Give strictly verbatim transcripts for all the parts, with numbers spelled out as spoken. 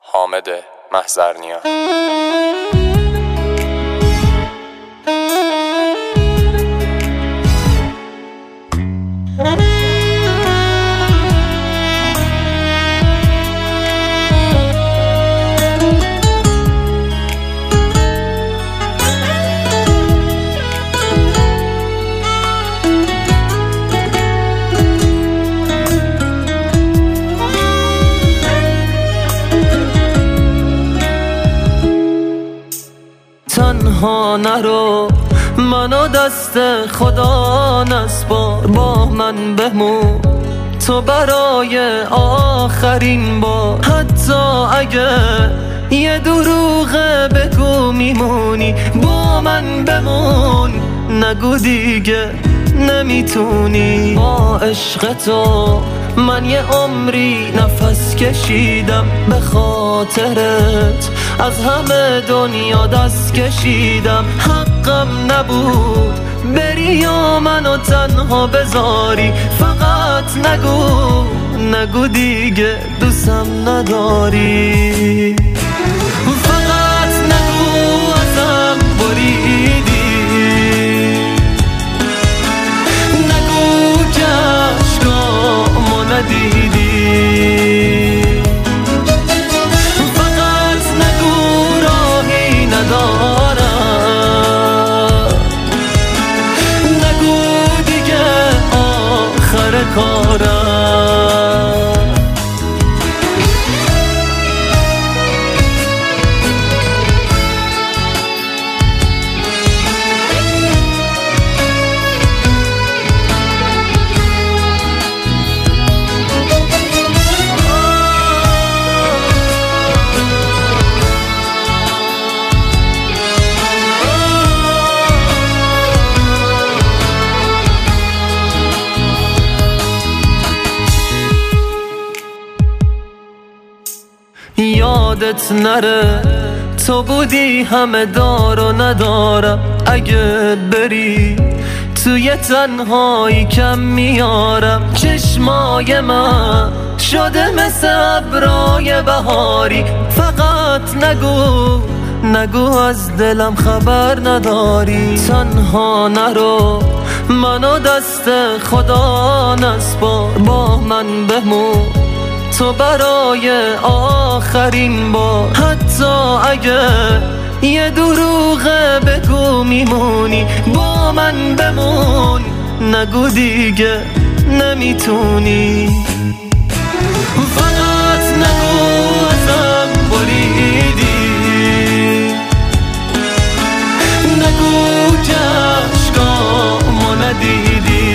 حامد محضرنیا. تنها نرو، منو دست خدا نسپار، با من بمون تو برای آخرین بار. حتی اگه یه دروغه بگو میمونی، با من بمون، نگو دیگه نمیتونی. با عشق تو من یه عمری نفس کشیدم، به خاطرت از همه دنیا دست کشیدم. حقم نبود بری یا منو تنها بذاری، فقط نگو نگو دیگه دوستم نداری. فقط نگو ازم بریدی، نگو که عشقامو ندیدی. فقط نگو راهی ندارم، نگو دیگه آخر کارم. یادت نره تو بودی همه دار و ندارم، اگه بری توی تنهایی کم میارم. چشمای من شده مثل ابرای بهاری، فقط نگو نگو از دلم خبر نداری. تنها نرو، منو دست خدا نسپار، با من بمون تو برای آخرین بار. حتی اگه یه دروغه بگو میمونی، با من بمون، نگو دیگه نمیتونی. فقط نگو ازم بریدی، نگو که عشقامو ندیدی.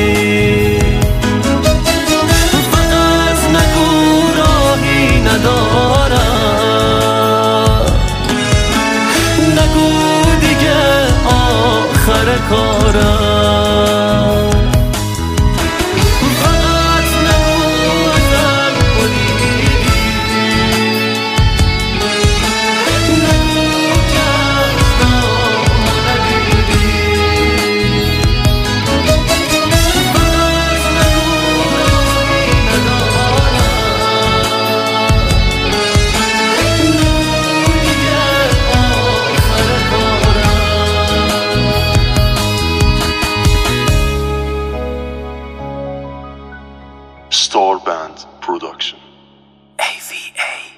ندارم، نگو دیگه آخر کارم. فقط نگو ازم بریدی، نگو که عشقامو ندیدی. فقط نگو راهی ندارم، Star Band Production. A V A